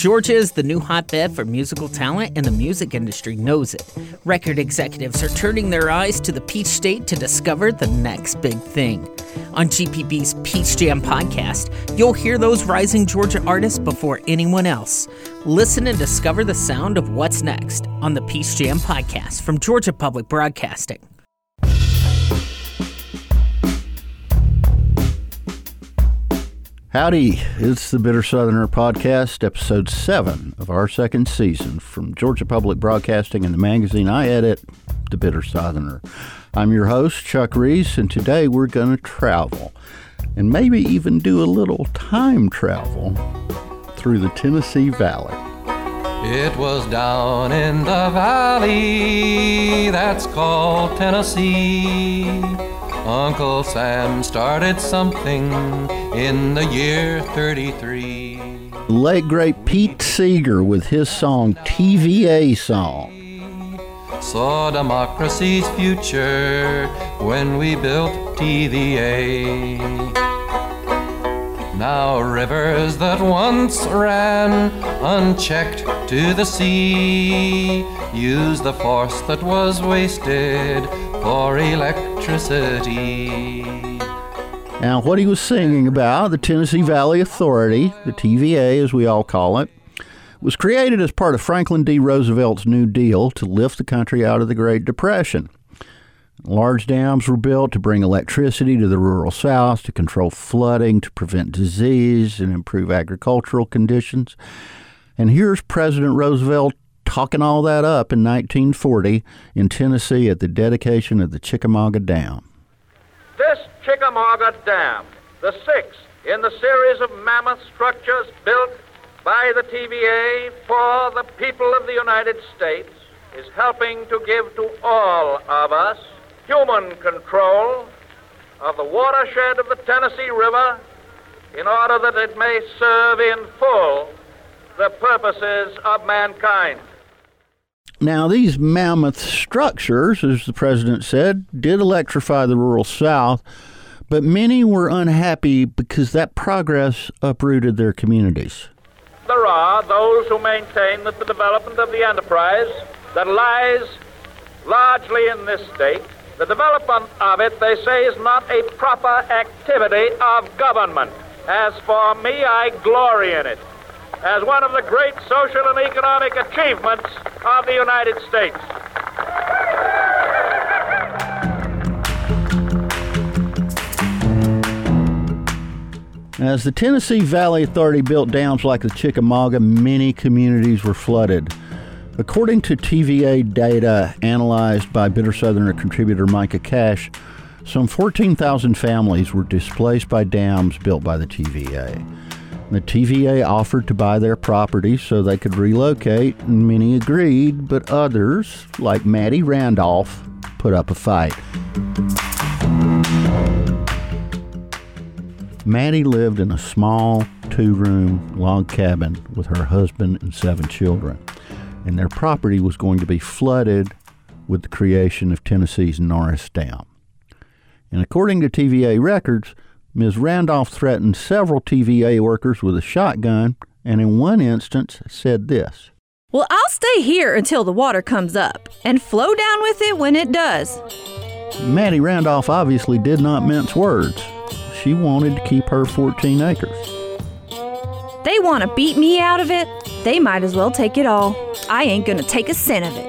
Georgia is the new hotbed for musical talent, and the music industry knows it. Record executives are turning their eyes to the Peach State to discover the next big thing. On GPB's Peach Jam podcast, you'll hear those rising Georgia artists before anyone else. Listen and discover the sound of what's next on the Peach Jam podcast from Georgia Public Broadcasting. Howdy, it's the Bitter Southerner podcast, episode 7 of our second season from Georgia Public Broadcasting and the magazine I edit, The Bitter Southerner. I'm your host, Chuck Reese, and today we're going to travel and maybe even do a little time travel through the Tennessee Valley. It was down in the valley that's called Tennessee. Uncle Sam started something in the year 33. Late great Pete Seeger with his song TVA Song. Saw democracy's future when we built TVA. Now rivers that once ran unchecked to the sea use the force that was wasted for electricity. Now, what he was singing about, the Tennessee Valley Authority, the TVA as we all call it, was created as part of Franklin D. Roosevelt's New Deal to lift the country out of the Great Depression. Large dams were built to bring electricity to the rural South, to control flooding, to prevent disease, and improve agricultural conditions. And here's President Roosevelt talking all that up in 1940 in Tennessee at the dedication of the Chickamauga Dam. This Chickamauga Dam, the sixth in the series of mammoth structures built by the TVA for the people of the United States, is helping to give to all of us human control of the watershed of the Tennessee River in order that it may serve in full the purposes of mankind. Now, these mammoth structures, as the president said, did electrify the rural South, but many were unhappy because that progress uprooted their communities. There are those who maintain that the development of the enterprise that lies largely in this state, the development of it, they say, is not a proper activity of government. As for me, I glory in it as one of the great social and economic achievements of the United States. As the Tennessee Valley Authority built dams like the Chickamauga, many communities were flooded. According to TVA data analyzed by Bitter Southerner contributor Micah Cash, some 14,000 families were displaced by dams built by the TVA. The TVA offered to buy their property so they could relocate, and many agreed, but others, like Maddie Randolph, put up a fight. Maddie lived in a small 2-room log cabin with her husband and 7 children, and their property was going to be flooded with the creation of Tennessee's Norris Dam. And according to TVA records, Ms. Randolph threatened several TVA workers with a shotgun, and in one instance said this: "Well, I'll stay here until the water comes up and flow down with it when it does." Maddie Randolph obviously did not mince words. She wanted to keep her 14 acres. They want to beat me out of it. They might as well take it all. I ain't gonna take a cent of it.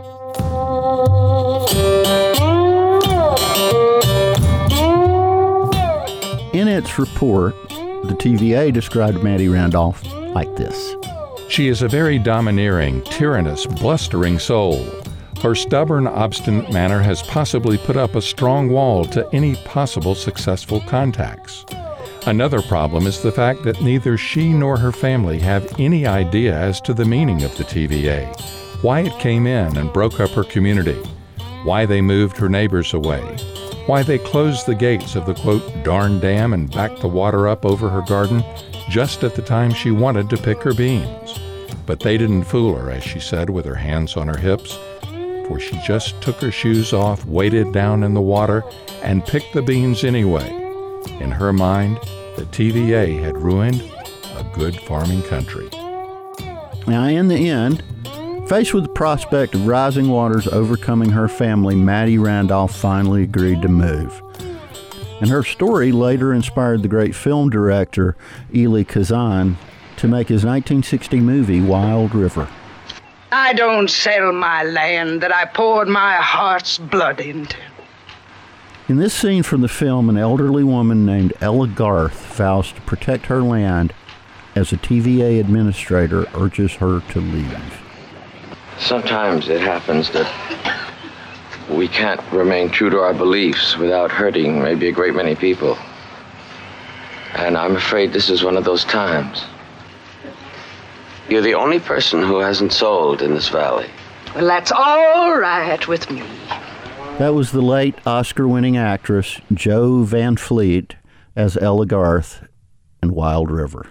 In its report, the TVA described Maddie Randolph like this: "She is a very domineering, tyrannous, blustering soul. Her stubborn, obstinate manner has possibly put up a strong wall to any possible successful contacts. Another problem is the fact that neither she nor her family have any idea as to the meaning of the TVA, why it came in and broke up her community, why they moved her neighbors away, why they closed the gates of the, quote, darn dam and backed the water up over her garden just at the time she wanted to pick her beans. But they didn't fool her, as she said with her hands on her hips, for she just took her shoes off, waded down in the water, and picked the beans anyway. In her mind, the TVA had ruined a good farming country." Now, in the end, faced with the prospect of rising waters overcoming her family, Maddie Randolph finally agreed to move. And her story later inspired the great film director Elie Kazan to make his 1960 movie Wild River. I don't sell my land that I poured my heart's blood into. In this scene from the film, an elderly woman named Ella Garth vows to protect her land as a TVA administrator urges her to leave. Sometimes it happens that we can't remain true to our beliefs without hurting maybe a great many people. And I'm afraid this is one of those times. You're the only person who hasn't sold in this valley. Well, that's all right with me. That was the late Oscar-winning actress Jo Van Fleet as Ella Garth in Wild River.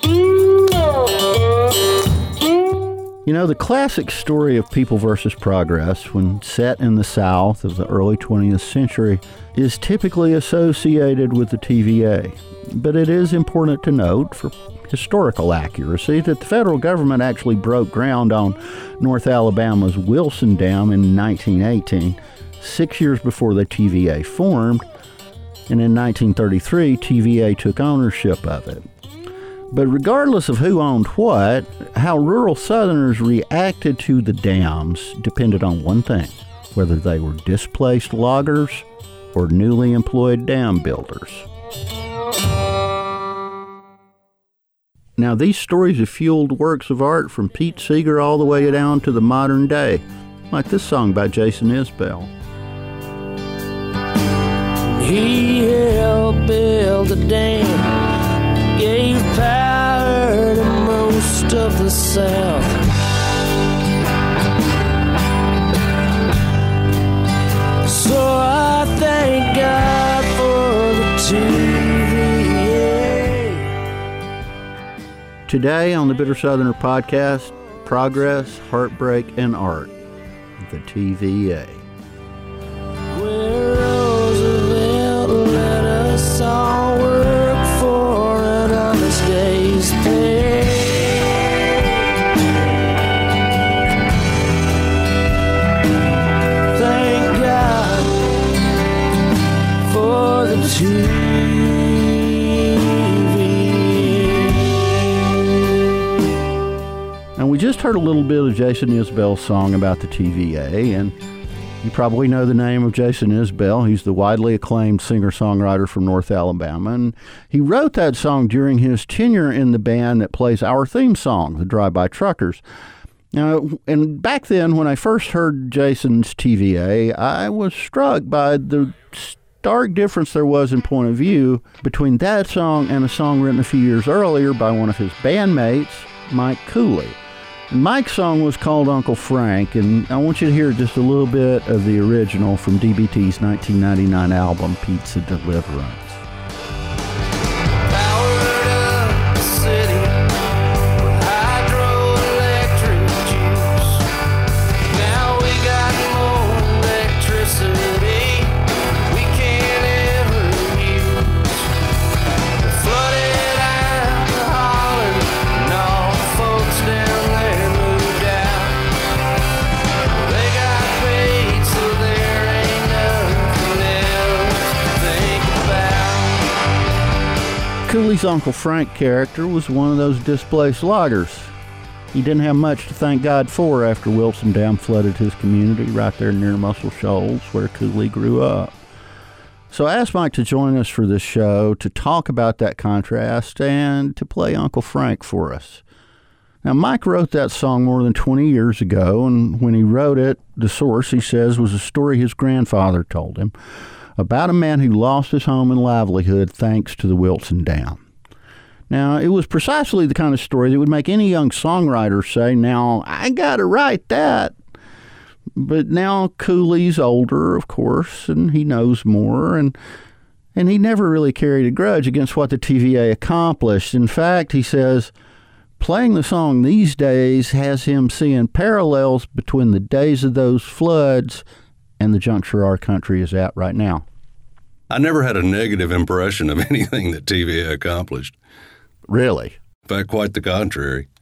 You know, the classic story of People versus Progress, when set in the South of the early 20th century, is typically associated with the TVA. But it is important to note, for historical accuracy, that the federal government actually broke ground on North Alabama's Wilson Dam in 1918, 6 years before the TVA formed, and in 1933, TVA took ownership of it. But regardless of who owned what, how rural Southerners reacted to the dams depended on one thing: whether they were displaced loggers or newly employed dam builders. Now, these stories have fueled works of art from Pete Seeger all the way down to the modern day, like this song by Jason Isbell. He helped build the dam, gave power to most of the South. So I thank God for the TVA. Today on the Bitter Southerner podcast, progress, heartbreak, and art. The TVA. Where Roosevelt let us all work for an honest day's pay. Thank God for the TVA. And we just heard a little bit of Jason Isbell's song about the TVA, and you probably know the name of Jason Isbell. He's the widely acclaimed singer-songwriter from North Alabama, and he wrote that song during his tenure in the band that plays our theme song, the Drive-By Truckers. Now, and back then, when I first heard Jason's TVA, I was struck by the stark difference there was in point of view between that song and a song written a few years earlier by one of his bandmates, Mike Cooley. Mike's song was called Uncle Frank, and I want you to hear just a little bit of the original from DBT's 1999 album, Pizza Deliverance. Cooley's Uncle Frank character was one of those displaced loggers. He didn't have much to thank God for after Wilson Dam flooded his community right there near Muscle Shoals, where Cooley grew up. So I asked Mike to join us for this show to talk about that contrast and to play Uncle Frank for us. Now, Mike wrote that song more than 20 years ago, and when he wrote it, the source, he says, was a story his grandfather told him about a man who lost his home and livelihood thanks to the Wilson Dam. Now, it was precisely the kind of story that would make any young songwriter say, now, I gotta write that. But now Cooley's older, of course, and he knows more, and he never really carried a grudge against what the TVA accomplished. In fact, he says, playing the song these days has him seeing parallels between the days of those floods and the juncture our country is at right now. I never had a negative impression of anything that TVA accomplished. Really? In fact, quite the contrary.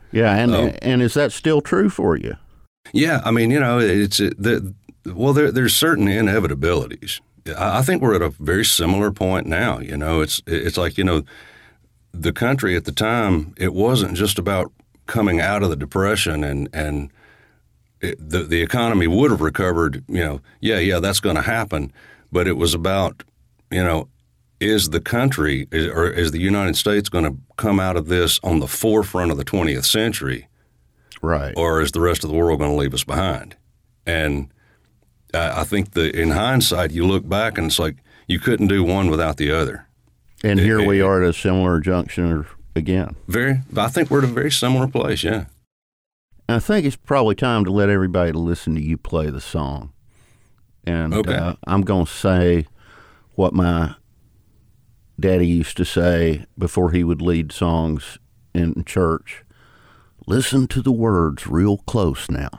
Yeah, and is that still true for you? Yeah, I mean, there's certain inevitabilities. I think we're at a very similar point now. It's like, the country at the time, it wasn't just about coming out of the Depression and the economy would have recovered, that's going to happen. But it was about, is the country or is the United States going to come out of this on the forefront of the 20th century? Right. Or is the rest of the world going to leave us behind? And I think in hindsight, you look back and it's like you couldn't do one without the other. And here we are at a similar junction again. I think we're at a very similar place, yeah. And I think it's probably time to let everybody listen to you play the song. And okay. I'm going to say what my daddy used to say before he would lead songs in church. Listen to the words real close now.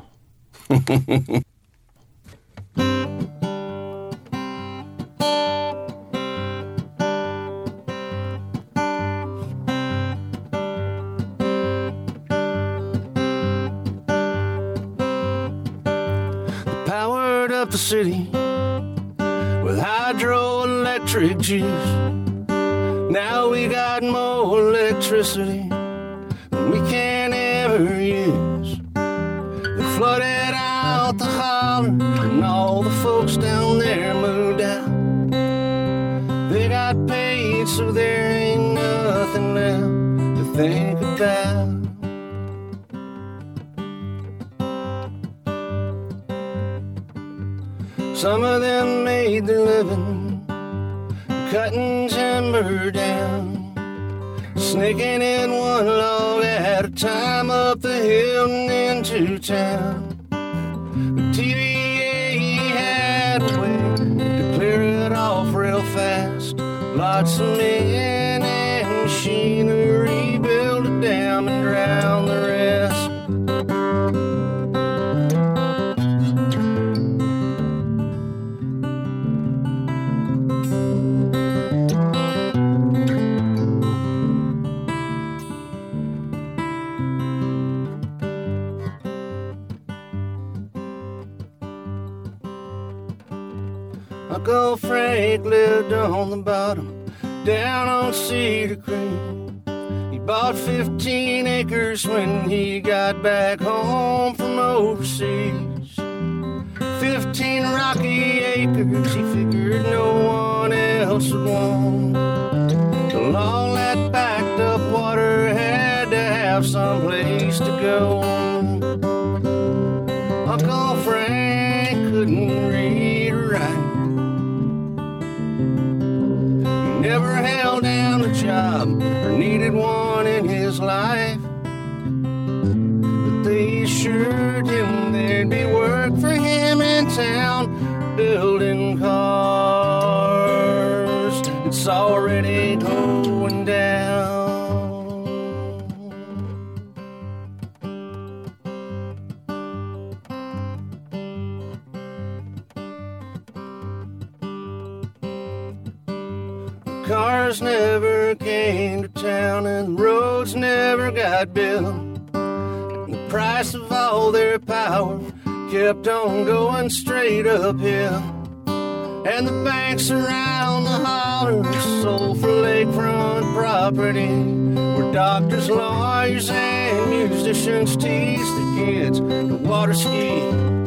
Powered up the city with hydroelectric juice. Now we got more electricity than we can ever use. They flooded out the holler and all the folks down there moved out. They got paid so there ain't nothing left to think about. Some of them made their living cutting timber down, sneaking in one log at a time up the hill and into town. The TVA had a way to clear it off real fast. Lots of men and machinery built a dam and drowned the rest. Uncle Frank lived on the bottom, down on Cedar Creek. He bought 15 acres when he got back home from overseas. 15 rocky acres he figured no one else would want. Along that backed up water had to have some place to go. Uncle Frank couldn't read or write. Never held down a job or needed one in his life. But they assured him there'd be work for him in town, building cars. It's already going down. Cars never came to town and roads never got built. The price of all their power kept on going straight uphill. And the banks around the holler sold for lakefront property, where doctors, lawyers, and musicians teach the kids to water ski.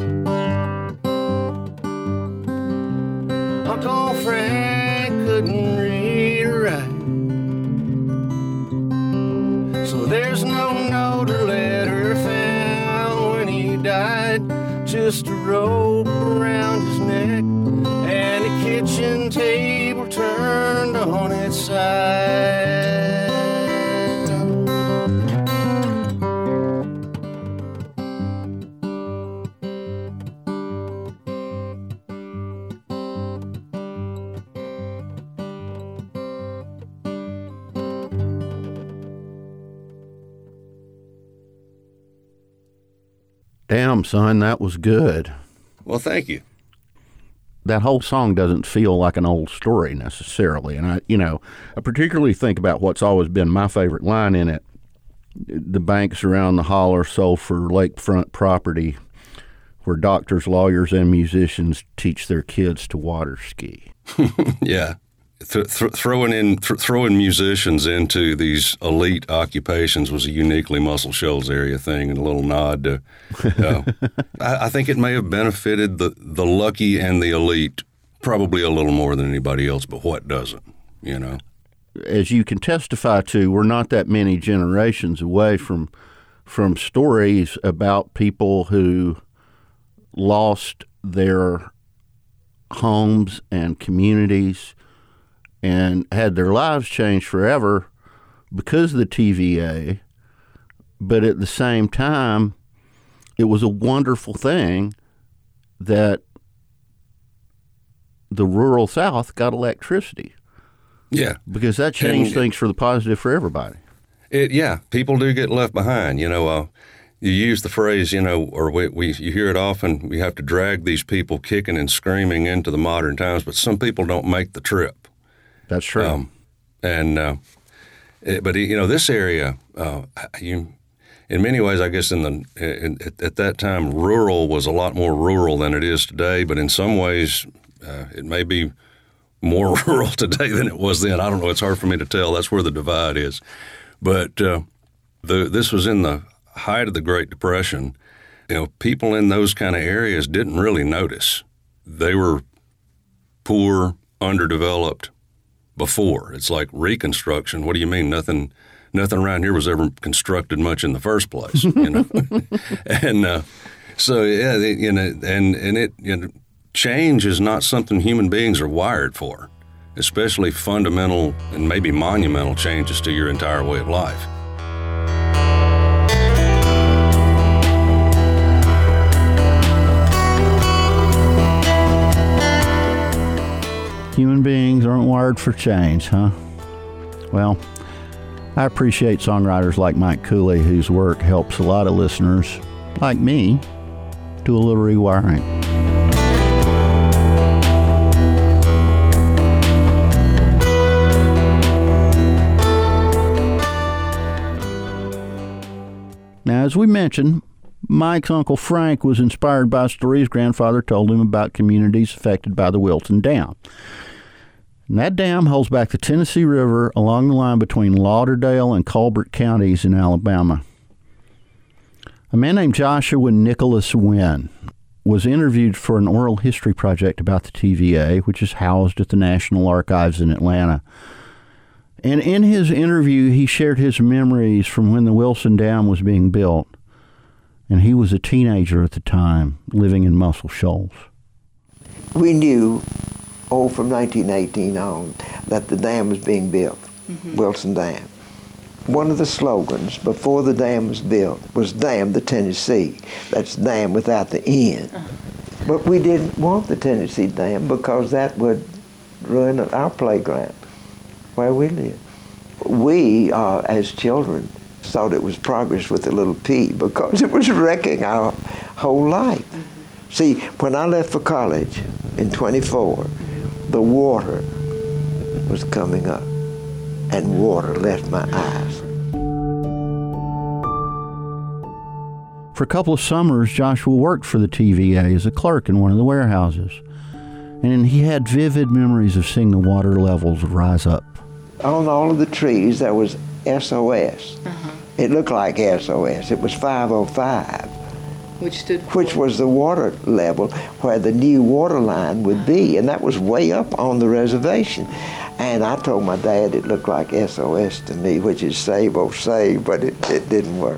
Uncle Frank couldn't read or write, so there's no note or letter found when he died. Just a rope around his neck and a kitchen table turned on its side. Damn, son, that was good. Well, thank you. That whole song doesn't feel like an old story necessarily. And I particularly think about what's always been my favorite line in it. the banks around the holler sold for lakefront property where doctors, lawyers, and musicians teach their kids to water ski. Yeah. Throwing musicians into these elite occupations was a uniquely Muscle Shoals area thing, and a little nod to. I think it may have benefited the lucky and the elite probably a little more than anybody else, but what doesn't? You know. As you can testify to, we're not that many generations away from stories about people who lost their homes and communities and had their lives changed forever because of the TVA. But at the same time, it was a wonderful thing that the rural South got electricity. Yeah. Because that changed things for the positive for everybody. People do get left behind. You know, you use the phrase, you know, or you hear it often, we have to drag these people kicking and screaming into the modern times, but some people don't make the trip. That's true. But you know, this area, in many ways, I guess at that time, rural was a lot more rural than it is today. But in some ways, it may be more rural today than it was then. I don't know. It's hard for me to tell. That's where the divide is. But this was in the height of the Great Depression. You know, people in those kind of areas didn't really notice. They were poor, underdeveloped before. It's like Reconstruction. What do you mean? Nothing around here was ever constructed much in the first place, you know. And so yeah, you know, and it, you know, change is not something human beings are wired for, especially fundamental and maybe monumental changes to your entire way of life. Human beings aren't wired for change, huh? Well, I appreciate songwriters like Mike Cooley, whose work helps a lot of listeners, like me, do a little rewiring. Now, as we mentioned, Mike's Uncle Frank was inspired by stories his grandfather told him about communities affected by the Wilson Dam. And that dam holds back the Tennessee River along the line between Lauderdale and Colbert counties in Alabama. A man named Joshua Nicholas Wynn was interviewed for an oral history project about the TVA, which is housed at the National Archives in Atlanta. And in his interview, he shared his memories from when the Wilson Dam was being built. And he was a teenager at the time, living in Muscle Shoals. We knew, from 1918 on, that the dam was being built, Wilson Dam. One of the slogans before the dam was built was "Dam the Tennessee." That's dam without the N. But we didn't want the Tennessee Dam because that would ruin our playground where we live. We, as children, thought it was progress with a little P because it was wrecking our whole life. See, when I left for college in 24, the water was coming up, and water left my eyes. For a couple of summers, Joshua worked for the TVA as a clerk in one of the warehouses, and he had vivid memories of seeing the water levels rise up. On all of the trees, there was SOS. It looked like SOS. It was 505. Which was the water level where the new water line would be, and that was way up on the reservation. And I told my dad it looked like SOS to me, which is save, oh save, but it didn't work.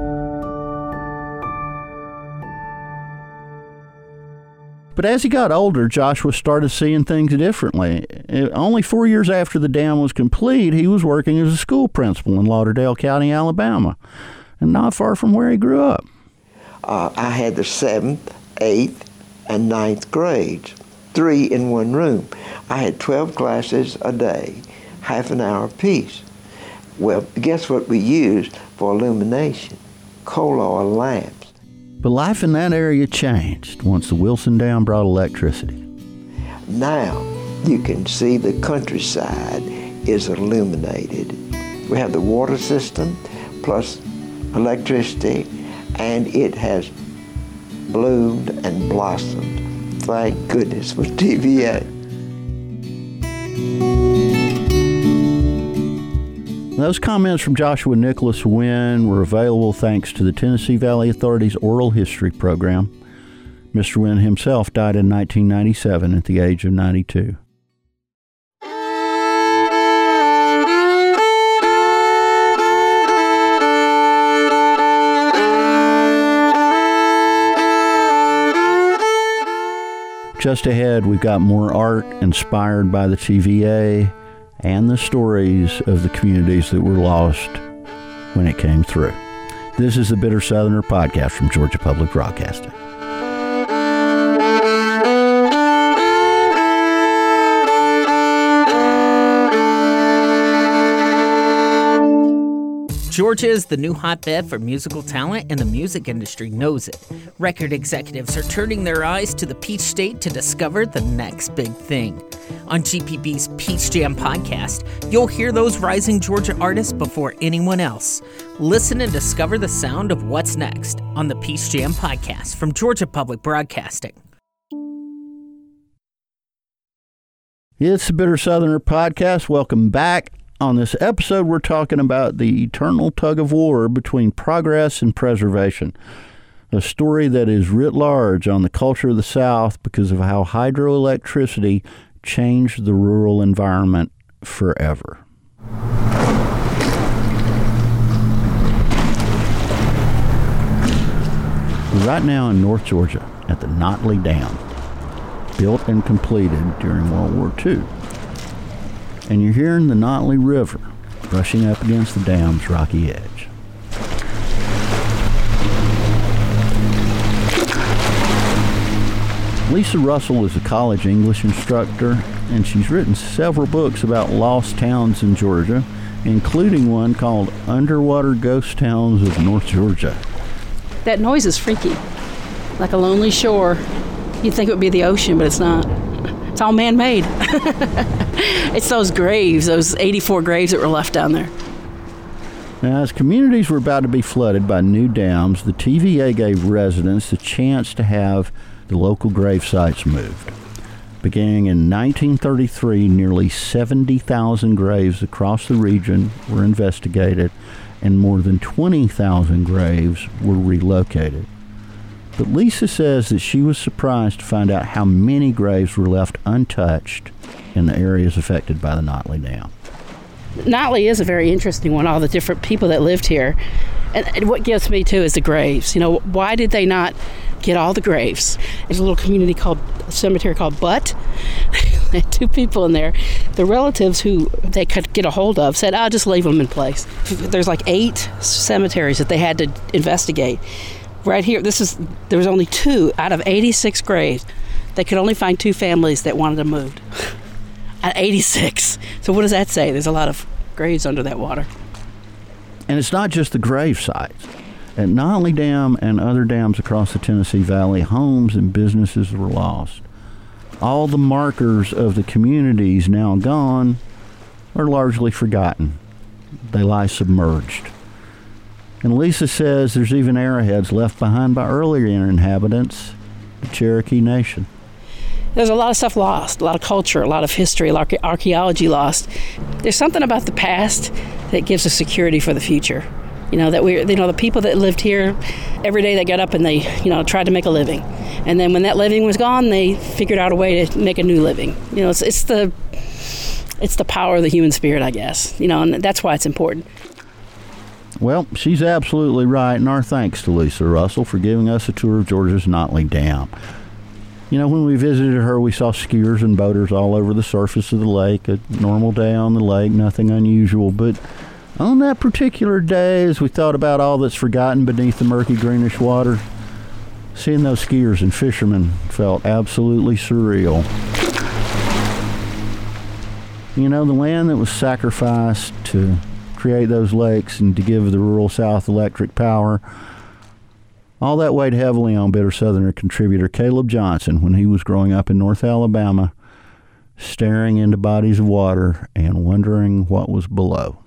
But as he got older, Joshua started seeing things differently. Only 4 years after the dam was complete, he was working as a school principal in Lauderdale County, Alabama, and not far from where he grew up. I had the 7th, 8th, and 9th grades, 3 in one room. I had 12 classes a day, half an hour apiece. Well, guess what we used for illumination? Coal oil lamps. But life in that area changed once the Wilson Dam brought electricity. Now you can see the countryside is illuminated. We have the water system plus electricity, and it has bloomed and blossomed. Thank goodness for TVA. Those comments from Joshua Nicholas Wynn were available thanks to the Tennessee Valley Authority's Oral History Program. Mr. Wynn himself died in 1997 at the age of 92. Just ahead, we've got more art inspired by the TVA and the stories of the communities that were lost when it came through. This is the Bitter Southerner podcast from Georgia Public Broadcasting. Georgia is the new hotbed for musical talent, and the music industry knows it. Record executives are turning their eyes to the Peach State to discover the next big thing. On GPB's Peach Jam podcast, you'll hear those rising Georgia artists before anyone else. Listen and discover the sound of what's next on the Peach Jam podcast from Georgia Public Broadcasting. It's the Bitter Southerner podcast. Welcome back. On this episode, we're talking about the eternal tug of war between progress and preservation, a story that is writ large on the culture of the South because of how hydroelectricity changed the rural environment forever. We're right now in North Georgia at the Notley Dam, built and completed during World War II. And you're hearing the Notley River brushing up against the dam's rocky edge. Lisa Russell is a college English instructor, and she's written several books about lost towns in Georgia, including one called Underwater Ghost Towns of North Georgia. That noise is freaky, like a lonely shore. You'd think it would be the ocean, but it's not. It's all man-made. It's those graves, those 84 graves that were left down there. Now, as communities were about to be flooded by new dams, the TVA gave residents the chance to have the local grave sites moved. Beginning in 1933, nearly 70,000 graves across the region were investigated, and more than 20,000 graves were relocated. But Lisa says that she was surprised to find out how many graves were left untouched in the areas affected by the Notley Dam. Notley is a very interesting one, all the different people that lived here. And what gets me, too, is the graves. You know, why did they not get all the graves? There's a little community a cemetery called Butt. They had 2 people in there. The relatives who they could get a hold of said, I'll just leave them in place. There's like 8 cemeteries that they had to investigate. Right here, there was only 2 out of 86 graves. They could only find 2 families that wanted them moved. At 86. So what does that say? There's a lot of graves under that water. And it's not just the grave sites. At Notley Dam and other dams across the Tennessee Valley, homes and businesses were lost. All the markers of the communities now gone are largely forgotten. They lie submerged. And Lisa says there's even arrowheads left behind by earlier inhabitants, the Cherokee Nation. There's a lot of stuff lost, a lot of culture, a lot of history, a lot of archaeology lost. There's something about the past that gives us security for the future. You know, the people that lived here, every day they got up and they, tried to make a living. And then when that living was gone, they figured out a way to make a new living. You know, it's the power of the human spirit, I guess. And that's why it's important. Well, she's absolutely right, and our thanks to Lisa Russell for giving us a tour of Georgia's Notley Dam. When we visited her, we saw skiers and boaters all over the surface of the lake. A normal day on the lake, nothing unusual. But on that particular day, as we thought about all that's forgotten beneath the murky greenish water, seeing those skiers and fishermen felt absolutely surreal. The land that was sacrificed to create those lakes and to give the rural South electric power, all that weighed heavily on Bitter Southerner contributor Caleb Johnson when he was growing up in North Alabama, staring into bodies of water and wondering what was below.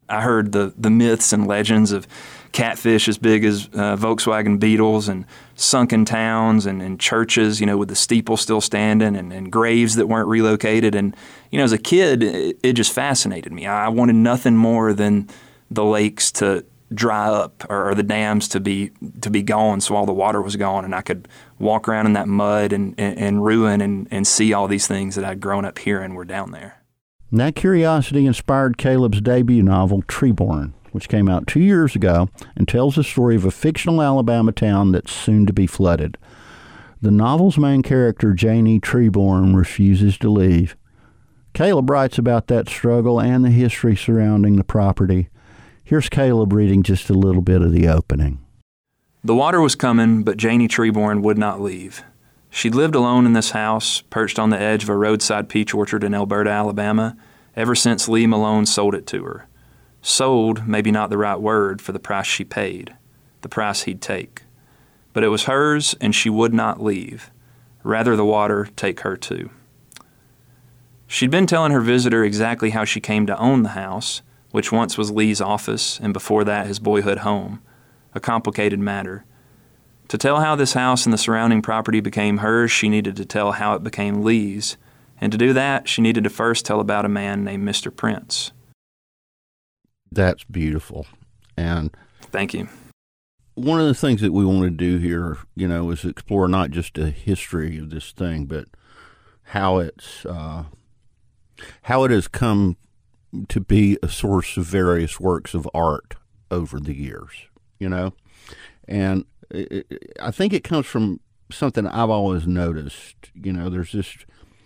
I heard the myths and legends of catfish as big as Volkswagen Beetles and sunken towns and churches, with the steeple still standing and graves that weren't relocated. And, as a kid, it just fascinated me. I wanted nothing more than the lakes to dry up or the dams to be gone, so all the water was gone and I could walk around in that mud and ruin and see all these things that I'd grown up hearing were down there. And that curiosity inspired Caleb's debut novel, Treeborn, which came out 2 years ago and tells the story of a fictional Alabama town that's soon to be flooded. The novel's main character, Janie Treeborn, refuses to leave. Caleb writes about that struggle and the history surrounding the property. Here's Caleb reading just a little bit of the opening. The water was coming, but Janie Treeborn would not leave. She'd lived alone in this house, perched on the edge of a roadside peach orchard in Alberta, Alabama, ever since Lee Malone sold it to her. Sold, maybe not the right word, for the price she paid, the price he'd take. But it was hers, and she would not leave. Rather the water take her too. She'd been telling her visitor exactly how she came to own the house, which once was Lee's office, and before that his boyhood home, a complicated matter. To tell how this house and the surrounding property became hers, she needed to tell how it became Lee's, and to do that, she needed to first tell about a man named Mr. Prince. That's beautiful. And thank you. One of the things that we want to do here, is explore not just the history of this thing, but how it has come to be a source of various works of art over the years, and I think it comes from something I've always noticed. There's this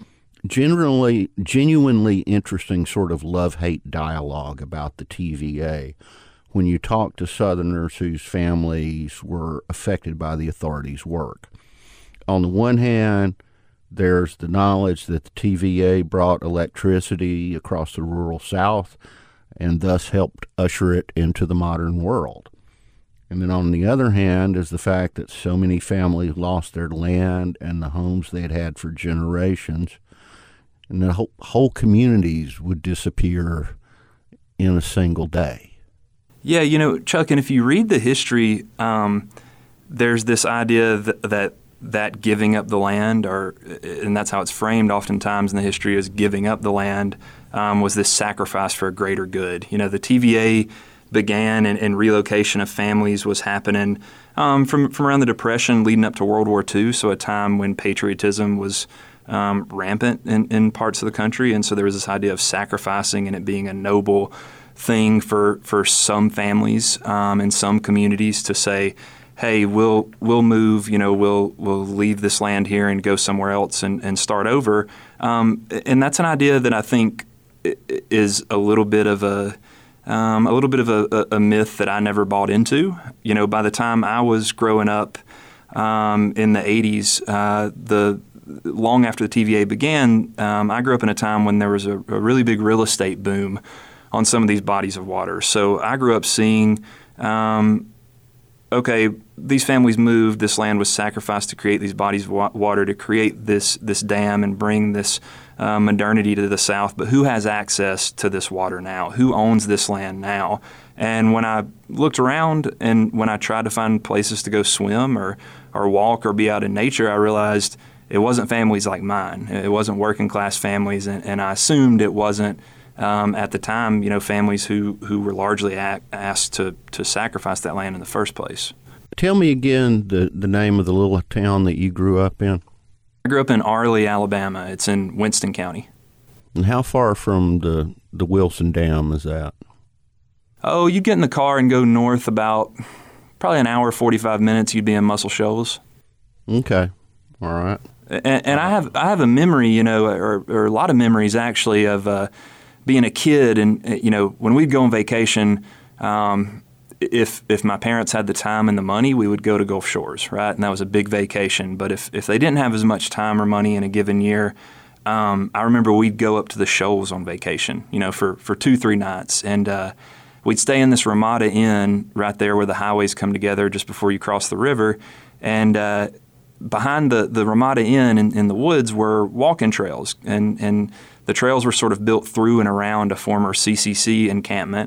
genuinely interesting sort of love-hate dialogue about the TVA when you talk to Southerners whose families were affected by the authorities' work. On the one hand, there's the knowledge that the TVA brought electricity across the rural South and thus helped usher it into the modern world. And then on the other hand is the fact that so many families lost their land and the homes they had had for generations, and the whole communities would disappear in a single day. Yeah, Chuck, and if you read the history, there's this idea that giving up the land, and that's how it's framed oftentimes in the history, as giving up the land, was this sacrifice for a greater good. The TVA began and relocation of families was happening from around the Depression leading up to World War II, so a time when patriotism was rampant in parts of the country, and so there was this idea of sacrificing and it being a noble thing for some families and some communities to say, hey, we'll move, we'll leave this land here and go somewhere else and start over. And that's an idea that I think is a little bit of a myth that I never bought into. By the time I was growing up in the 80s, long after the TVA began, I grew up in a time when there was a really big real estate boom on some of these bodies of water. So I grew up seeing, these families moved, this land was sacrificed to create these bodies of water, to create this dam and bring this modernity to the South. But who has access to this water now? Who owns this land now? And when I looked around and when I tried to find places to go swim or walk or be out in nature, I realized it wasn't families like mine. It wasn't working class families, and I assumed it wasn't at the time, families who were largely asked to sacrifice that land in the first place. Tell me again the name of the little town that you grew up in. I grew up in Arley, Alabama. It's in Winston County. And how far from the Wilson Dam is that? Oh, you'd get in the car and go north about probably an hour, 45 minutes. You'd be in Muscle Shoals. Okay. All right. And I have a memory, or a lot of memories actually of being a kid, and when we'd go on vacation, if my parents had the time and the money, we would go to Gulf Shores, right? And that was a big vacation. But if they didn't have as much time or money in a given year, I remember we'd go up to the Shoals on vacation, for 2-3 nights, and we'd stay in this Ramada Inn right there where the highways come together just before you cross the river, and behind the Ramada Inn in the woods were walking trails, and the trails were sort of built through and around a former CCC encampment,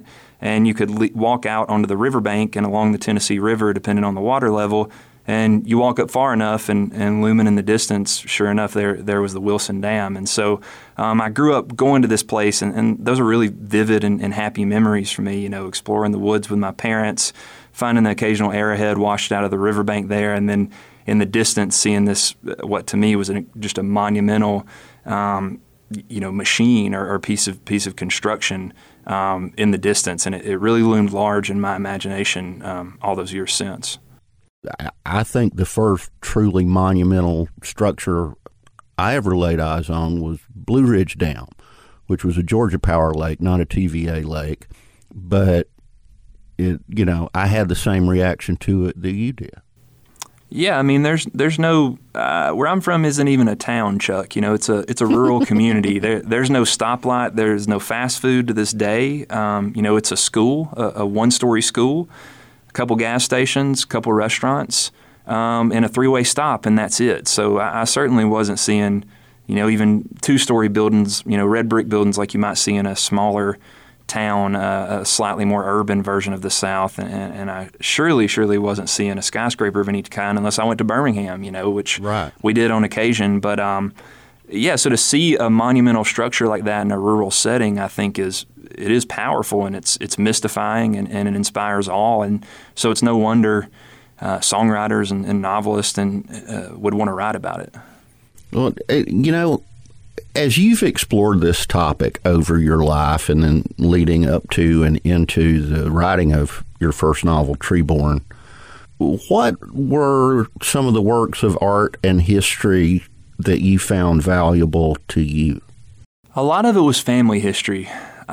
and you could walk out onto the riverbank and along the Tennessee River, depending on the water level, and you walk up far enough, and looming in the distance, sure enough, there was the Wilson Dam. And so I grew up going to this place, and those are really vivid and happy memories for me, exploring the woods with my parents, finding the occasional arrowhead washed out of the riverbank there, and then in the distance seeing this, what to me was just a monumental machine or piece of construction in the distance. And it really loomed large in my imagination all those years since. I think the first truly monumental structure I ever laid eyes on was Blue Ridge Dam, which was a Georgia Power lake, not a TVA lake. But, I had the same reaction to it that you did. Yeah, I mean, there's no where I'm from isn't even a town, Chuck. It's a rural community. There's no stoplight. There's no fast food to this day. It's a school, a one-story school, a couple gas stations, a couple restaurants, and a three-way stop, and that's it. So I certainly wasn't seeing, even two-story buildings, red brick buildings like you might see in a smaller town, a slightly more urban version of the South, and I surely wasn't seeing a skyscraper of any kind unless I went to Birmingham, which we did on occasion. But so to see a monumental structure like that in a rural setting, I think it is powerful, and it's mystifying, and it inspires awe, and so it's no wonder songwriters and novelists would want to write about it. Well, as you've explored this topic over your life and then leading up to and into the writing of your first novel, Treeborn, what were some of the works of art and history that you found valuable to you? A lot of it was family history.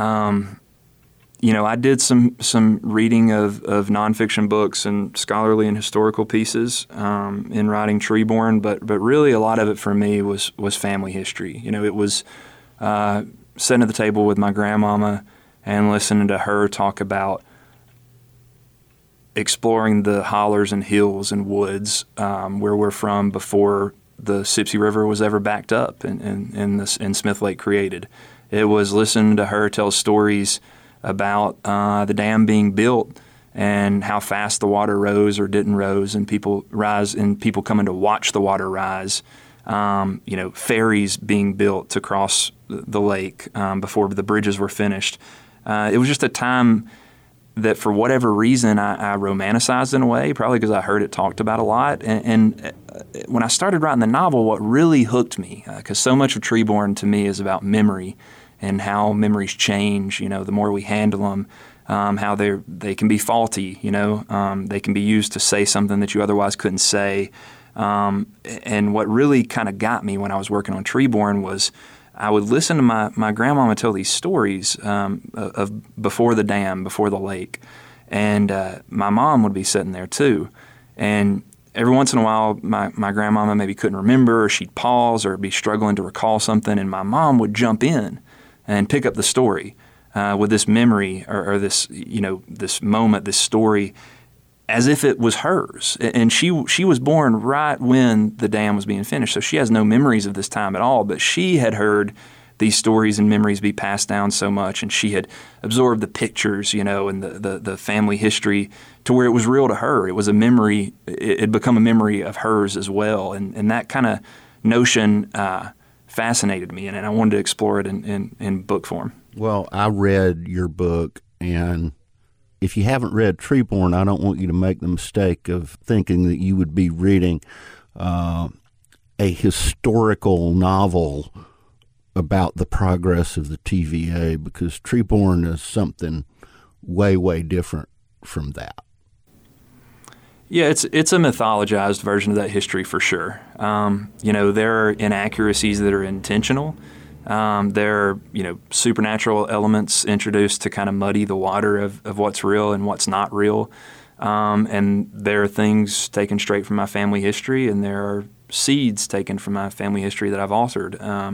I did some reading of nonfiction books and scholarly and historical pieces in writing Treeborn, but really a lot of it for me was family history. It was sitting at the table with my grandmama and listening to her talk about exploring the hollers and hills and woods where we're from before the Sipsey River was ever backed up and Smith Lake created. It was listening to her tell stories about the dam being built and how fast the water rose or didn't rose, and people coming to watch the water rise. Ferries being built to cross the lake before the bridges were finished. It was just a time that, for whatever reason, I romanticized in a way, probably because I heard it talked about a lot. And when I started writing the novel, what really hooked me, because so much of Treeborn to me is about memory and how memories change, the more we handle them, how they can be faulty, they can be used to say something that you otherwise couldn't say. And what really kind of got me when I was working on Treeborn was I would listen to my grandmama tell these stories of before the dam, before the lake. And my mom would be sitting there too. And every once in a while, my grandmama maybe couldn't remember, or she'd pause or be struggling to recall something, and my mom would jump in and pick up the story with this memory or this, this moment, this story, as if it was hers. And she was born right when the dam was being finished, so she has no memories of this time at all, but she had heard these stories and memories be passed down so much, and she had absorbed the pictures, and the family history to where it was real to her. It was a memory, it had become a memory of hers as well, and that kind of notion fascinated me, and I wanted to explore it in book form. Well, I read your book, and if you haven't read Treeborn, I don't want you to make the mistake of thinking that you would be reading a historical novel about the progress of the TVA, because Treeborn is something way, way different from that. Yeah, it's a mythologized version of that history for sure. There are inaccuracies that are intentional. There are, supernatural elements introduced to kind of muddy the water of what's real and what's not real. And there are things taken straight from my family history, and there are seeds taken from my family history that I've altered.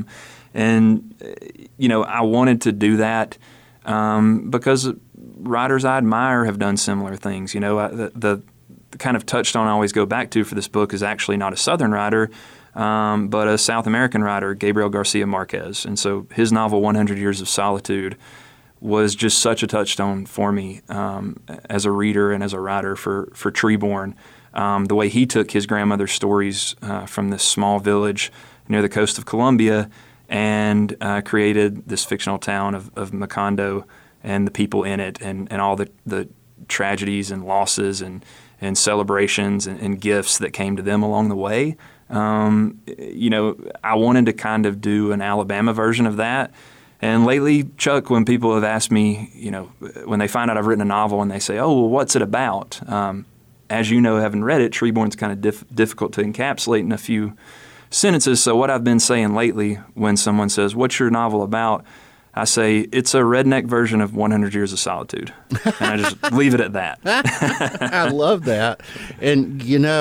I wanted to do that because writers I admire have done similar things. The kind of touchstone I always go back to for this book is actually not a Southern writer, but a South American writer, Gabriel Garcia Marquez. And so his novel, 100 Years of Solitude, was just such a touchstone for me as a reader and as a writer for Treeborn. The way he took his grandmother's stories from this small village near the coast of Colombia and created this fictional town of Macondo and the people in it and all the tragedies and losses and celebrations and gifts that came to them along the way. I wanted to kind of do an Alabama version of that. And lately, Chuck, when people have asked me, when they find out I've written a novel and they say, oh, well, what's it about? As you know, having read it, Treeborn's kind of difficult to encapsulate in a few sentences. So what I've been saying lately when someone says, what's your novel about? I say, it's a redneck version of 100 Years of Solitude. And I just leave it at that. I love that. And,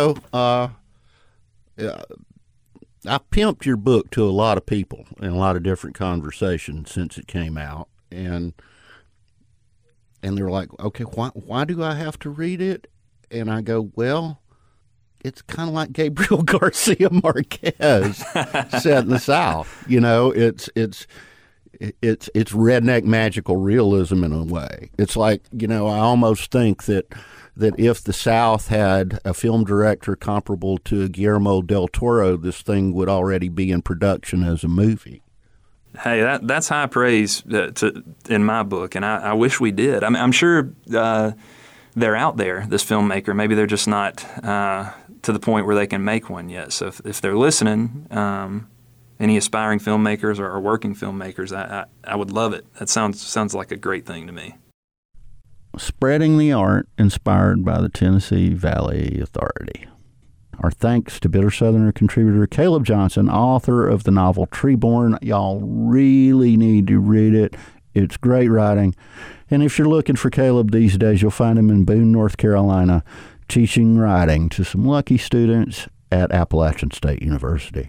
I pimped your book to a lot of people in a lot of different conversations since it came out, and they're like, okay, why do I have to read it? And I go, well, it's kind of like Gabriel Garcia Marquez set in the South. It's redneck magical realism in a way. It's like, I almost think that if the South had a film director comparable to Guillermo del Toro, this thing would already be in production as a movie. Hey, that's high praise in my book, and I wish we did. I'm sure they're out there, this filmmaker. Maybe they're just not to the point where they can make one yet. So if they're listening, any aspiring filmmakers or working filmmakers, I would love it. That sounds like a great thing to me. Spreading the art inspired by the Tennessee Valley Authority. Our thanks to Bitter Southerner contributor Caleb Johnson, author of the novel Treeborn. Y'all really need to read it. It's great writing. And if you're looking for Caleb these days, you'll find him in Boone, North Carolina, teaching writing to some lucky students at Appalachian State University.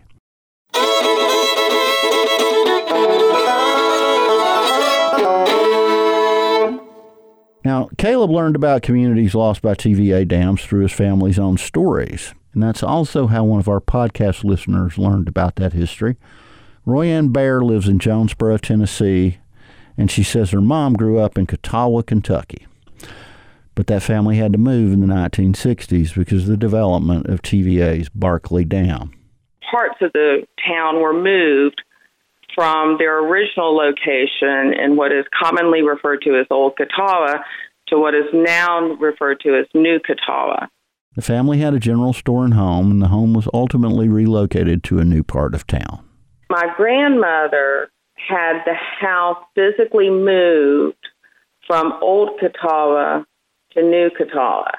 Now, Caleb learned about communities lost by TVA dams through his family's own stories, and that's also how one of our podcast listeners learned about that history. Royanne Baer lives in Jonesboro, Tennessee, and she says her mom grew up in Catawba, Kentucky. But that family had to move in the 1960s because of the development of TVA's Barkley Dam. Parts of the town were moved from their original location in what is commonly referred to as Old Catawba to what is now referred to as New Catawba. The family had a general store and home, and the home was ultimately relocated to a new part of town. My grandmother had the house physically moved from Old Catawba to New Catawba.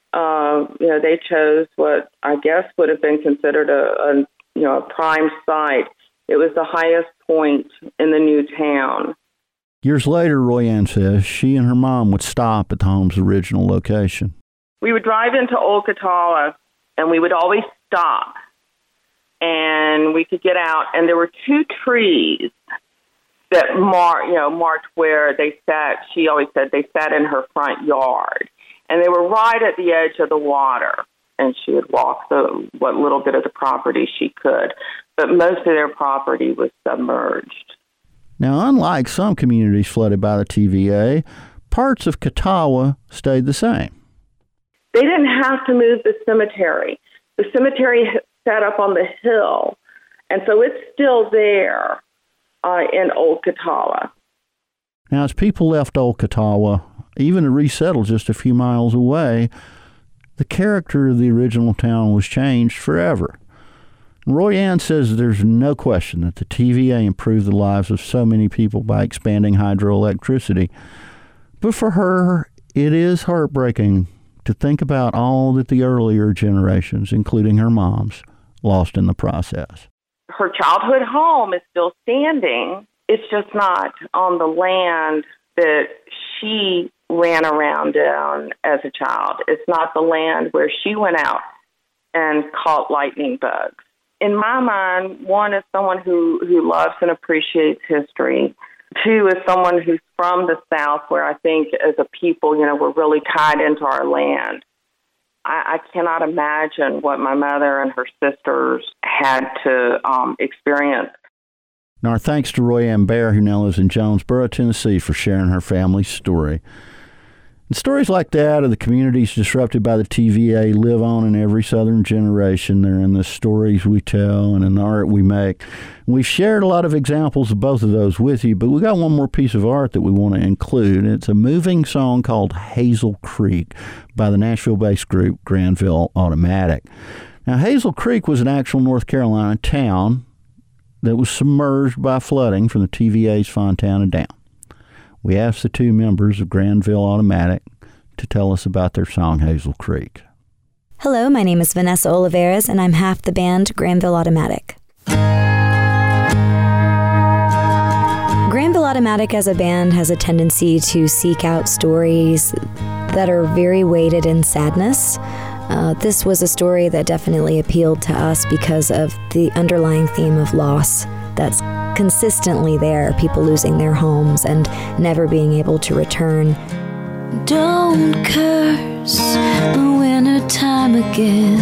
They chose what I guess would have been considered a prime site. It was the highest point in the new town. Years later, Royanne says she and her mom would stop at the home's original location. We would drive into Old Catawba, and we would always stop. And we could get out, and there were two trees that marked where they sat. She always said they sat in her front yard. And they were right at the edge of the water. And she would walk what little bit of the property she could. But most of their property was submerged. Now, unlike some communities flooded by the TVA, parts of Catawba stayed the same. They didn't have to move the cemetery. The cemetery sat up on the hill, and so it's still there in Old Catawba. Now, as people left Old Catawba, even to resettle just a few miles away, the character of the original town was changed forever. Royanne says there's no question that the TVA improved the lives of so many people by expanding hydroelectricity. But for her, it is heartbreaking to think about all that the earlier generations, including her mom's, lost in the process. Her childhood home is still standing. It's just not on the land that she ran around down as a child. It's not the land where she went out and caught lightning bugs. In my mind, one is someone who loves and appreciates history. Two is someone who's from the South, where I think as a people, we're really tied into our land. I cannot imagine what my mother and her sisters had to experience. And our thanks to Roy Ann Bear, who now lives in Jonesboro, Tennessee, for sharing her family's story. And stories like that of the communities disrupted by the TVA live on in every Southern generation. They're in the stories we tell and in the art we make. And we've shared a lot of examples of both of those with you, but we got one more piece of art that we want to include. It's a moving song called Hazel Creek by the Nashville-based group Granville Automatic. Now, Hazel Creek was an actual North Carolina town that was submerged by flooding from the TVA's Fontana Dam. We asked the two members of Granville Automatic to tell us about their song, Hazel Creek. Hello, my name is Vanessa Oliveras, and I'm half the band Granville Automatic. Granville Automatic as a band has a tendency to seek out stories that are very weighted in sadness. This was a story that definitely appealed to us because of the underlying theme of loss that's consistently there, people losing their homes and never being able to return. Don't curse the winter time again.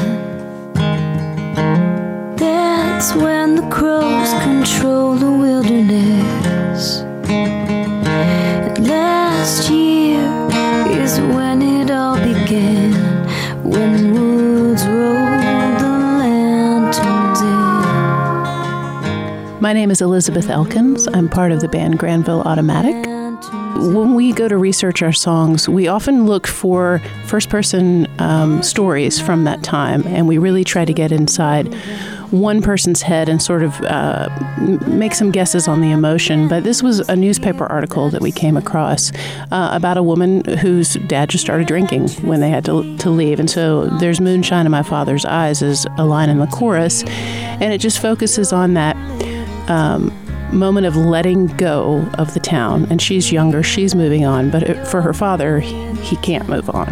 That's when the crows control the wilderness. And last year is when it all began, when woods rolled the lanterns in. My name is Elizabeth Elkins. I'm part of the band Granville Automatic. When we go to research our songs, we often look for first-person stories from that time, and we really try to get inside one person's head and sort of make some guesses on the emotion. But this was a newspaper article that we came across about a woman whose dad just started drinking when they had to leave. And so there's moonshine in my father's eyes is a line in the chorus, and it just focuses on that moment of letting go of the town. And she's younger, she's moving on, but for her father, he can't move on.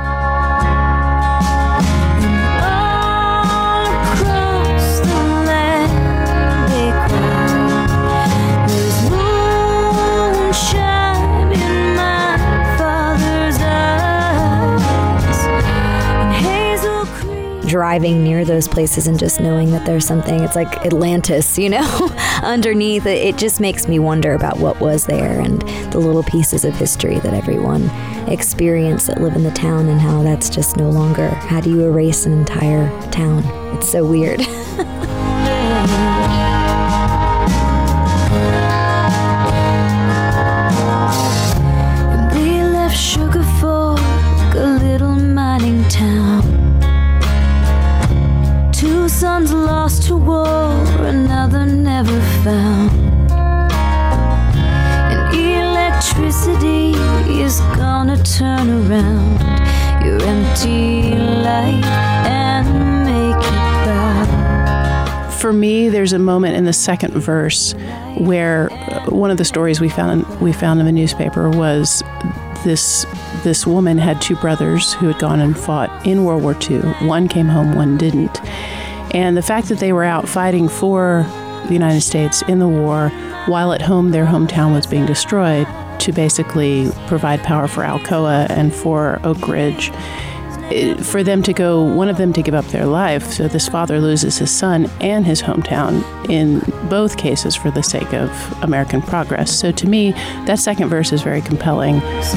Driving near those places and just knowing that there's something, it's like Atlantis, underneath it. It just makes me wonder about what was there and the little pieces of history that everyone experienced that live in the town and how that's just no longer. How do you erase an entire town? It's so weird. We left Sugar Fork, a little mining town. Two sons lost to war, another never found. And electricity is gonna turn around your empty life and make it proud. For me, there's a moment in the second verse where one of the stories we found in the newspaper was this woman had two brothers who had gone and fought in World War II. One came home, one didn't. And the fact that they were out fighting for the United States in the war, while at home their hometown was being destroyed, to basically provide power for Alcoa and for Oak Ridge, for them to go, one of them to give up their life. So this father loses his son and his hometown in both cases for the sake of American progress. So to me, that second verse is very compelling.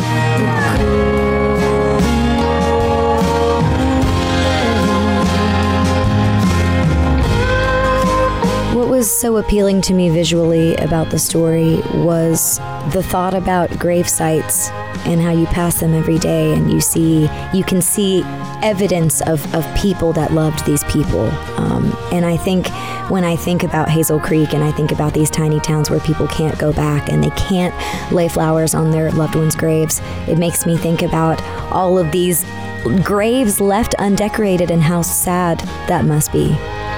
What was so appealing to me visually about the story was the thought about grave sites and how you pass them every day and you can see evidence of people that loved these people. And I think when I think about Hazel Creek and I think about these tiny towns where people can't go back and they can't lay flowers on their loved ones' graves, it makes me think about all of these graves left undecorated and how sad that must be.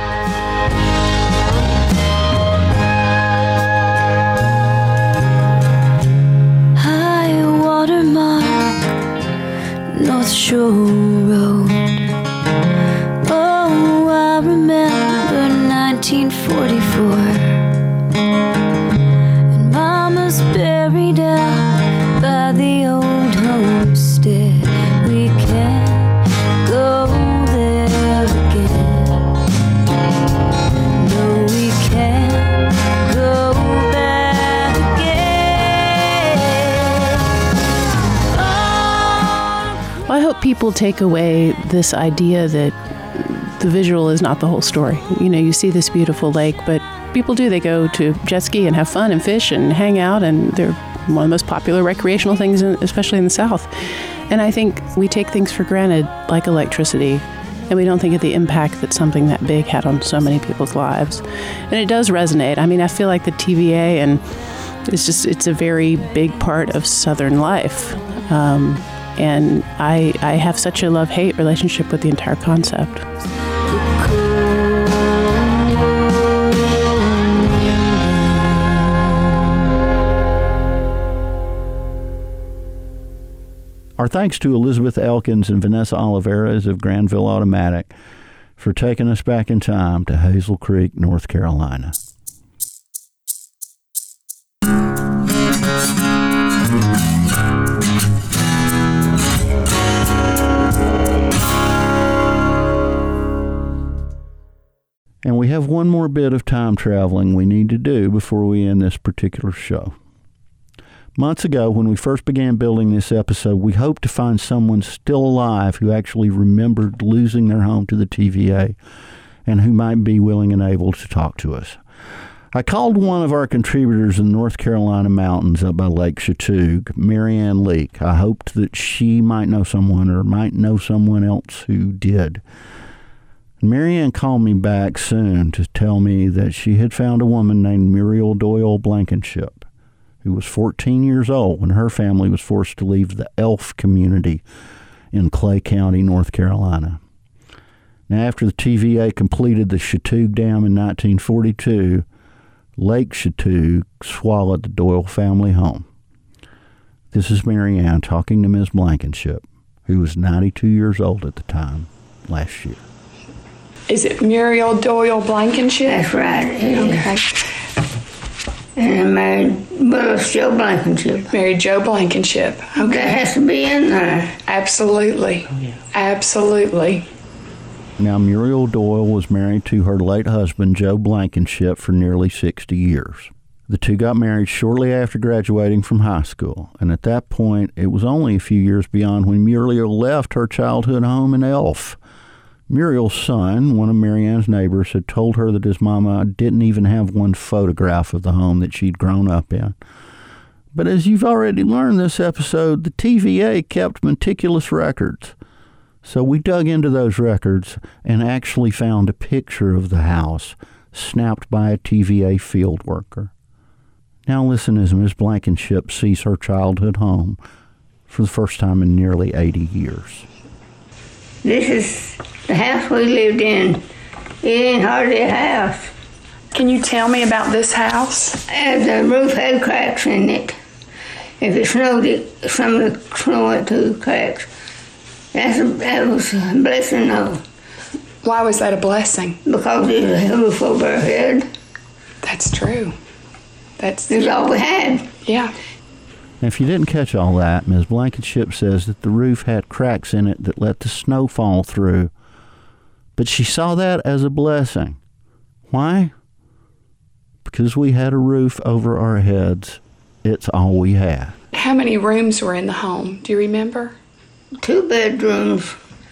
North Shore Road. Oh, I remember 1944, and Mama's buried out by the old homestead. We can't go there again. No, we can't go people take away this idea that the visual is not the whole story. You know, you see this beautiful lake, but people do. They go to jet ski and have fun and fish and hang out, and they're one of the most popular recreational things, especially in the South. And I think we take things for granted, like electricity, and we don't think of the impact that something that big had on so many people's lives. And it does resonate. I mean, I feel like the TVA, and it's a very big part of Southern life. And I have such a love-hate relationship with the entire concept. Our thanks to Elizabeth Elkins and Vanessa Oliveras of Granville Automatic for taking us back in time to Hazel Creek, North Carolina. And we have one more bit of time traveling we need to do before we end this particular show. Months ago, when we first began building this episode, we hoped to find someone still alive who actually remembered losing their home to the TVA and who might be willing and able to talk to us. I called one of our contributors in the North Carolina mountains up by Lake Chatuge, Marianne Leake. I hoped that she might know someone or might know someone else who did. Marianne called me back soon to tell me that she had found a woman named Muriel Doyle Blankenship, who was 14 years old when her family was forced to leave the Elf community in Clay County, North Carolina. Now, after the TVA completed the Chatuge Dam in 1942, Lake Chatuge swallowed the Doyle family home. This is Marianne talking to Ms. Blankenship, who was 92 years old at the time last year. Is it Muriel Doyle Blankenship? That's right. Yeah. Okay. And I married Willis Joe Blankenship. Married Joe Blankenship. Okay. That has to be in there. Absolutely. Oh, yeah. Absolutely. Now, Muriel Doyle was married to her late husband, Joe Blankenship, for nearly 60 years. The two got married shortly after graduating from high school, and at that point, it was only a few years beyond when Muriel left her childhood home in Elf. Muriel's son, one of Marianne's neighbors, had told her that his mama didn't even have one photograph of the home that she'd grown up in. But as you've already learned this episode, the TVA kept meticulous records. So we dug into those records and actually found a picture of the house snapped by a TVA field worker. Now listen as Ms. Blankenship sees her childhood home for the first time in nearly 80 years. This is the house we lived in. It ain't hardly a house. Can you tell me about this house? The roof had cracks in it. If it snowed, some of the snow went through the cracks. That was a blessing, though. Why was that a blessing? Because it was a roof over our head. That's true. That's all we had. Yeah. Now, if you didn't catch all that, Ms. Blankenship says that the roof had cracks in it that let the snow fall through. But she saw that as a blessing. Why? Because we had a roof over our heads. It's all we had. How many rooms were in the home? Do you remember? 2 bedrooms.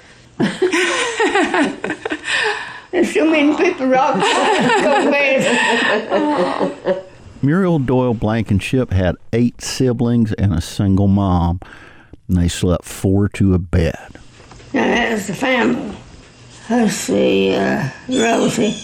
There's so many people rocking go bed. Muriel Doyle Blankenship had 8 siblings and a single mom, and they slept 4 to a bed. Now that was the family. Let's see, Rosie,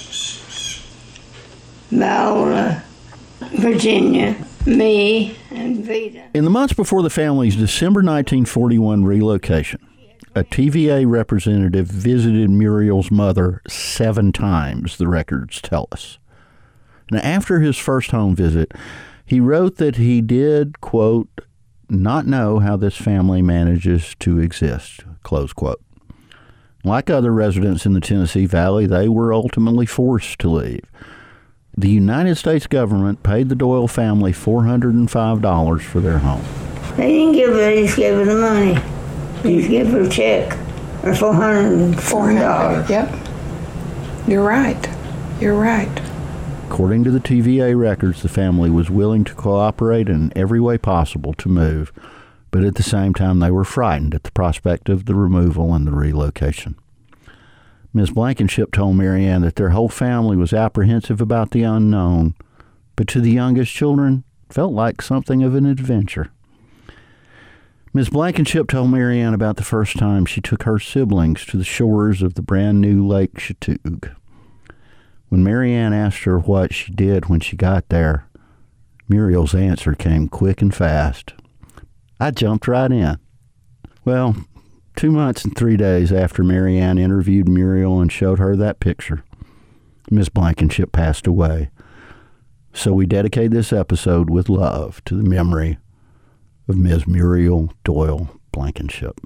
Viola, Virginia, me, and Vita. In the months before the family's December 1941 relocation, a TVA representative visited Muriel's mother 7 times, the records tell us. Now, after his first home visit, he wrote that he did, quote, not know how this family manages to exist, close quote. Like other residents in the Tennessee Valley, they were ultimately forced to leave. The United States government paid the Doyle family $405 for their home. They didn't give her, they just gave her the money. They just gave her a check for $404. Yep. You're right. You're right. According to the TVA records, the family was willing to cooperate in every way possible to move, but at the same time they were frightened at the prospect of the removal and the relocation. Ms. Blankenship told Marianne that their whole family was apprehensive about the unknown, but to the youngest children, felt like something of an adventure. Ms. Blankenship told Marianne about the first time she took her siblings to the shores of the brand new Lake Chatuge. When Marianne asked her what she did when she got there, Muriel's answer came quick and fast. I jumped right in. Well, 2 months and 3 days after Marianne interviewed Muriel and showed her that picture, Ms. Blankenship passed away. So we dedicate this episode with love to the memory of Ms. Muriel Doyle Blankenship.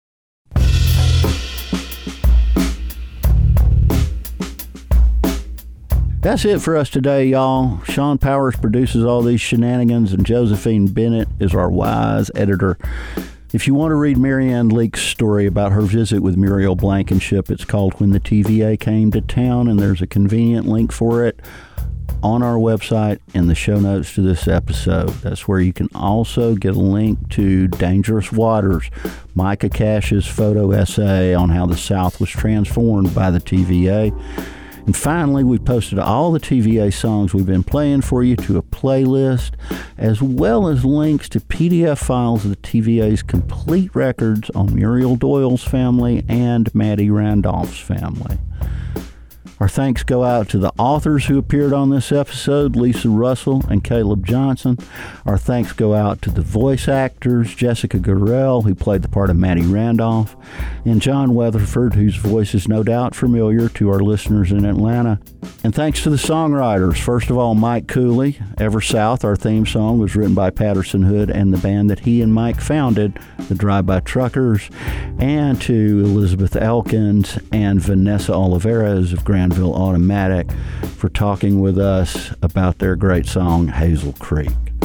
That's it for us today, y'all. Sean Powers produces all these shenanigans, and Josephine Bennett is our wise editor. If you want to read Marianne Leake's story about her visit with Muriel Blankenship, it's called When the TVA Came to Town, and there's a convenient link for it on our website in the show notes to this episode. That's where you can also get a link to Dangerous Waters, Micah Cash's photo essay on how the South was transformed by the TVA. And finally, we posted all the TVA songs we've been playing for you to a playlist, as well as links to PDF files of the TVA's complete records on Muriel Doyle's family and Maddie Randolph's family. Our thanks go out to the authors who appeared on this episode, Lisa Russell and Caleb Johnson. Our thanks go out to the voice actors, Jessica Gurrell, who played the part of Maddie Randolph, and John Weatherford, whose voice is no doubt familiar to our listeners in Atlanta. And thanks to the songwriters. First of all, Mike Cooley. Ever South, our theme song, was written by Patterson Hood and the band that he and Mike founded, the Drive-By Truckers. And to Elizabeth Elkins and Vanessa Oliveras of Granville Automatic for talking with us about their great song, Hazel Creek.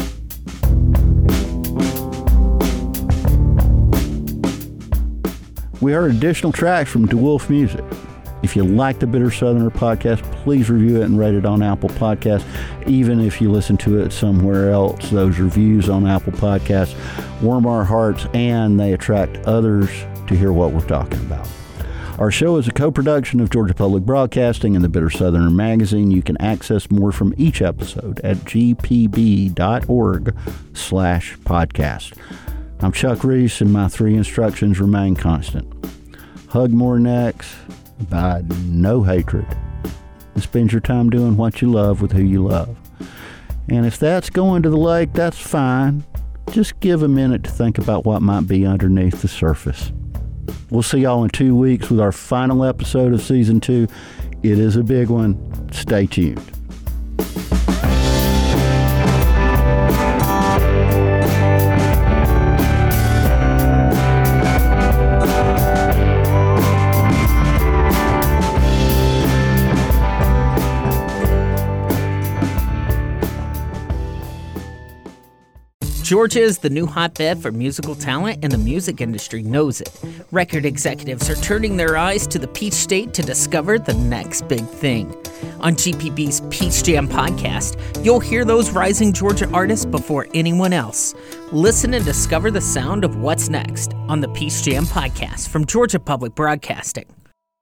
We heard additional tracks from DeWolf Music. If you like the Bitter Southerner podcast, please review it and rate it on Apple Podcasts. Even if you listen to it somewhere else, those reviews on Apple Podcasts warm our hearts and they attract others to hear what we're talking about. Our show is a co-production of Georgia Public Broadcasting and the Bitter Southerner magazine. You can access more from each episode at gpb.org/podcast. I'm Chuck Reese, and my 3 instructions remain constant. Hug more necks, abide no hatred, and spend your time doing what you love with who you love. And if that's going to the lake, that's fine. Just give a minute to think about what might be underneath the surface. We'll see y'all in 2 weeks with our final episode of Season 2. It is a big one. Stay tuned. Georgia is the new hotbed for musical talent, and the music industry knows it. Record executives are turning their eyes to the Peach State to discover the next big thing. On GPB's Peach Jam podcast, you'll hear those rising Georgia artists before anyone else. Listen and discover the sound of what's next on the Peach Jam podcast from Georgia Public Broadcasting.